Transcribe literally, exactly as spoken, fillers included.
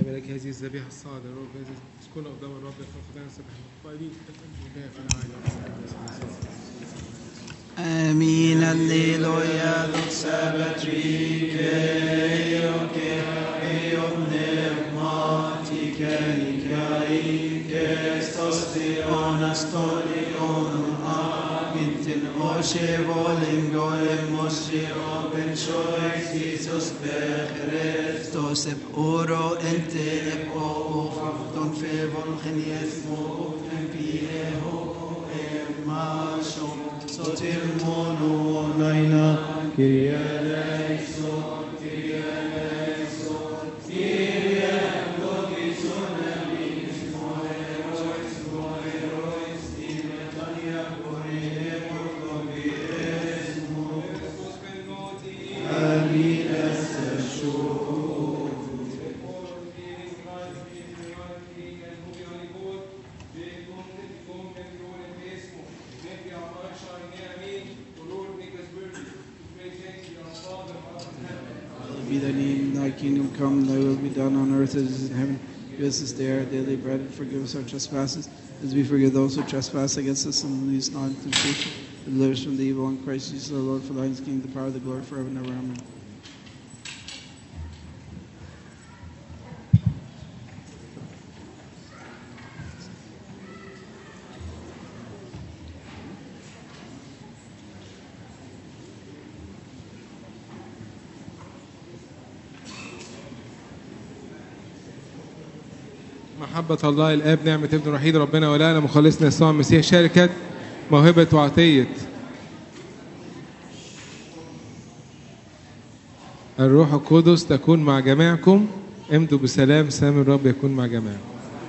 ملاك هذه الذبيحة الصاعدة يا رب هذه تكون قدام الرب يغفر خطايانا سبح المقبلين آمين. Alleluia, Sabbatrike, Ioke, Pneumatike, Nikaike, Stostion, Astolion, Agintin, Oshe, Volingo, Moshe, Open Choice, Jesus, Christos, Ep Oro, Ente, Ep O, Fafton, Fevon, Genies, Mo, Empieho, Emasho, Sotir mono laina Kyrie eleison, Kyrie eleison, Kyrie logison emis, moerois, moerois, Timetania corremos logiesmo, Amin eseshu. Be thy name, thy kingdom come, thy will be done on earth as it is in heaven. Give us this day our daily bread, and forgive us our trespasses, as we forgive those who trespass against us, and lead us not into temptation, but deliver us from the evil. In Christ Jesus our Lord, for thine is the kingdom, the power, the glory, forever and ever. Amen. محبة الله الآب نعمة ابن الوحيد ربنا ولانا مخلصنا يسوع المسيح شركة موهبة وعطية الروح القدس تكون مع جميعكم. امضوا بسلام. سلام الرب يكون مع جميعكم.